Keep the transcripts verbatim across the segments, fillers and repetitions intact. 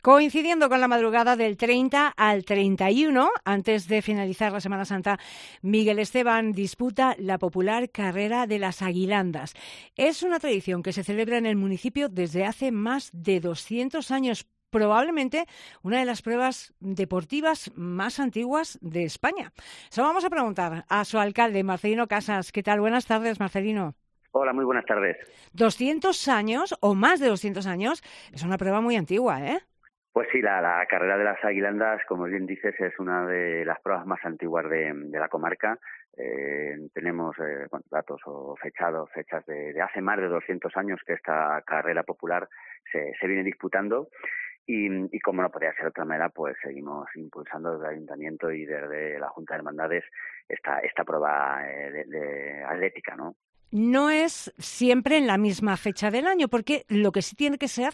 Coincidiendo con la madrugada del treinta al treinta y uno, antes de finalizar la Semana Santa, Miguel Esteban disputa la popular Carrera de las Aguilandas. Es una tradición que se celebra en el municipio desde hace más de doscientos años, probablemente una de las pruebas deportivas más antiguas de España. Se lo vamos a preguntar a su alcalde, Marcelino Casas. ¿Qué tal? Buenas tardes, Marcelino. Hola, muy buenas tardes. doscientos años, o más de doscientos años, es una prueba muy antigua, ¿eh? Pues sí, la, la Carrera de las Aguilandas, como bien dices, es una de las pruebas más antiguas de, de la comarca. Eh, tenemos eh, bueno, datos o fechados, fechas de, de hace más de doscientos años que esta carrera popular se, se viene disputando. Y, y como no podría ser de otra manera, pues seguimos impulsando desde el Ayuntamiento y desde la Junta de Hermandades esta, esta prueba eh, de, de atlética, ¿no? No es siempre en la misma fecha del año, porque lo que sí tiene que ser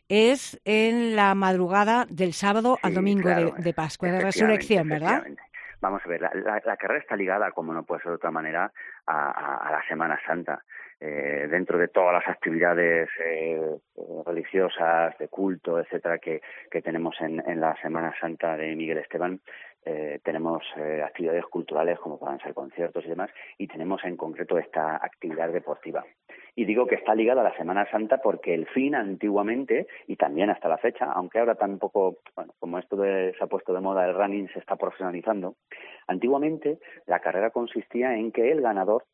es en la madrugada del sábado Sí, al domingo claro, de, de Pascua, de efectivamente, Resurrección, ¿verdad? efectivamente. Vamos a ver, la, la, la carrera está ligada, como no puede ser de otra manera, a, a, a la Semana Santa. Eh, dentro de todas las actividades eh, religiosas, de culto, etcétera, que, que tenemos en, en la Semana Santa de Miguel Esteban, eh, tenemos eh, actividades culturales como puedan ser conciertos y demás, y tenemos en concreto esta actividad deportiva. Y digo que está ligada a la Semana Santa porque el fin antiguamente, y también hasta la fecha, aunque ahora tampoco, bueno, como esto de, se ha puesto de moda el running, se está profesionalizando, antiguamente la carrera consistía en que el ganador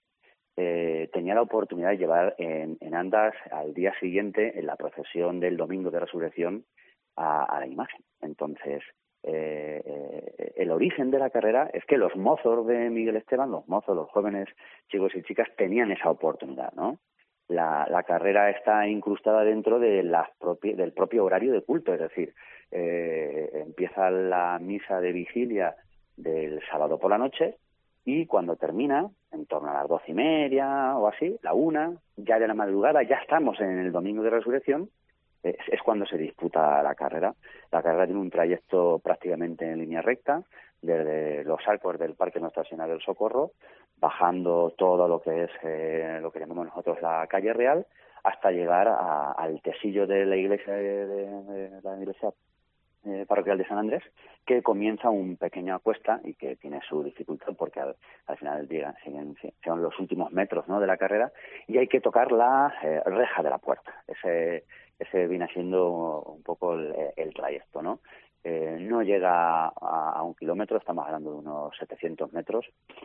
eh, tenía la oportunidad de llevar en, en andas al día siguiente, en la procesión del Domingo de Resurrección, a, a la imagen. Entonces, eh, eh, el origen de la carrera es que los mozos de Miguel Esteban, los mozos, los jóvenes chicos y chicas, tenían esa oportunidad, ¿no? La, la carrera está incrustada dentro de las propi- del propio horario de culto, es decir, eh, empieza la misa de vigilia del sábado por la noche y cuando termina, en torno a las doce y media o así, la una, ya de la madrugada, ya estamos en el Domingo de Resurrección, es, es cuando se disputa la carrera. La carrera tiene un trayecto prácticamente en línea recta, desde los arcos del Parque Nuestra Señora del Socorro, bajando todo lo que es eh, lo que llamamos nosotros la calle Real, hasta llegar a, al tesillo de la iglesia de, de, de la iglesia eh, parroquial de San Andrés, que comienza un pequeño cuesta y que tiene su dificultad porque al, al final del día siguen, son los últimos metros, ¿no?, de la carrera, y hay que tocar la eh, reja de la puerta. Ese, ese viene siendo un poco el, el trayecto, ¿no? Eh, no llega a, a un kilómetro, estamos hablando de unos setecientos metros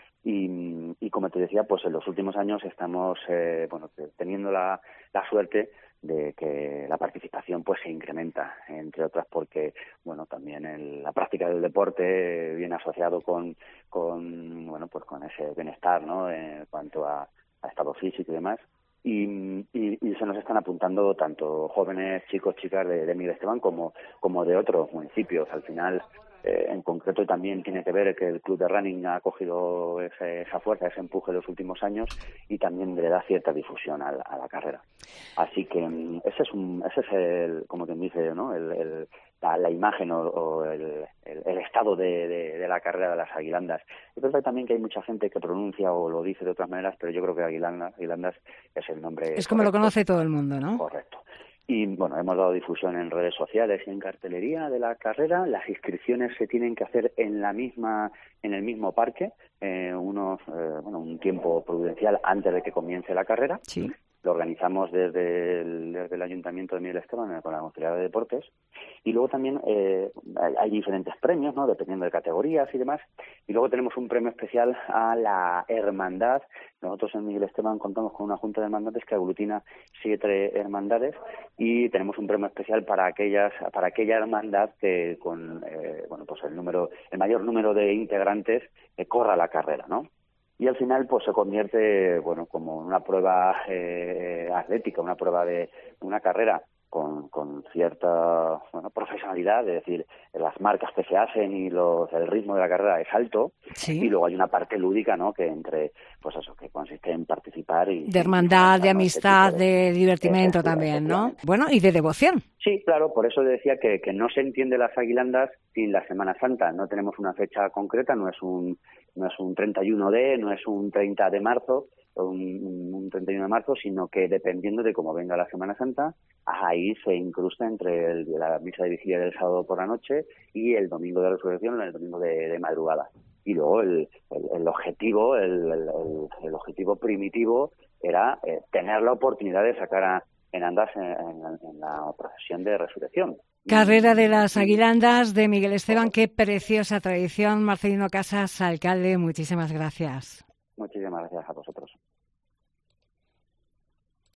y, y como te decía, pues en los últimos años estamos eh, bueno, teniendo la, la suerte de que la participación pues se incrementa, entre otras porque bueno, también el, la práctica del deporte viene asociado con, con bueno, pues con ese bienestar, ¿no?, en cuanto a, a estado físico y demás. Y, y, y se nos están apuntando tanto jóvenes, chicos, chicas de, de Miguel Esteban como, como de otros municipios. Al final, eh, en concreto también tiene que ver que el club de running ha cogido ese, esa fuerza, ese empuje en los últimos años y también le da cierta difusión a la, a la carrera. Así que ese es un, ese es el, como quien dice, ¿no?, el, el, la, la imagen o, o el, el, el estado de, de, de la carrera de las Aguilandas. Es verdad también que hay mucha gente que pronuncia o lo dice de otras maneras, pero yo creo que Aguilandas, Aguilandas es el nombre Es como correcto. Lo conoce todo el mundo, ¿no? Correcto. Y bueno, hemos dado difusión en redes sociales y en cartelería de la carrera. Las inscripciones se tienen que hacer en la misma, en el mismo parque, eh, unos, eh, bueno, un tiempo prudencial antes de que comience la carrera. Sí. Lo organizamos desde el, desde el Ayuntamiento de Miguel Esteban con la Consejería de Deportes y luego también eh, hay, hay diferentes premios, ¿no?, dependiendo de categorías y demás, y luego tenemos un premio especial a la hermandad. Nosotros en Miguel Esteban contamos con una junta de hermandades que aglutina siete hermandades y tenemos un premio especial para aquellas para aquella hermandad que con eh, bueno pues el número el mayor número de integrantes eh, corra la carrera, ¿no? Y al final pues se convierte bueno como una prueba eh, atlética, una prueba de una carrera con, con cierta bueno, profesionalidad, es decir, las marcas que se hacen y los, el ritmo de la carrera es alto. Sí. Y luego hay una parte lúdica, ¿no?, que entre pues eso, que consiste en participar y de hermandad, y, de amistad, este de, de divertimento también, ¿no? Bueno, y de devoción. Sí, claro, por eso decía que, que no se entiende las Aguilandas sin la Semana Santa. No tenemos una fecha concreta, no es un no es un treinta y uno de, no es un treinta de marzo, un, un treinta y uno de marzo, sino que dependiendo de cómo venga la Semana Santa, ahí se incrusta entre el, la misa de vigilia del sábado por la noche y el domingo de resurrección, el domingo de, de madrugada. Y luego el, el, el objetivo, el, el, el objetivo primitivo era eh, tener la oportunidad de sacar a, en andas en, en, en la procesión de resurrección. Carrera de las Aguilandas de Miguel Esteban, qué preciosa tradición. Marcelino Casas, alcalde, muchísimas gracias. Muchísimas gracias a vosotros.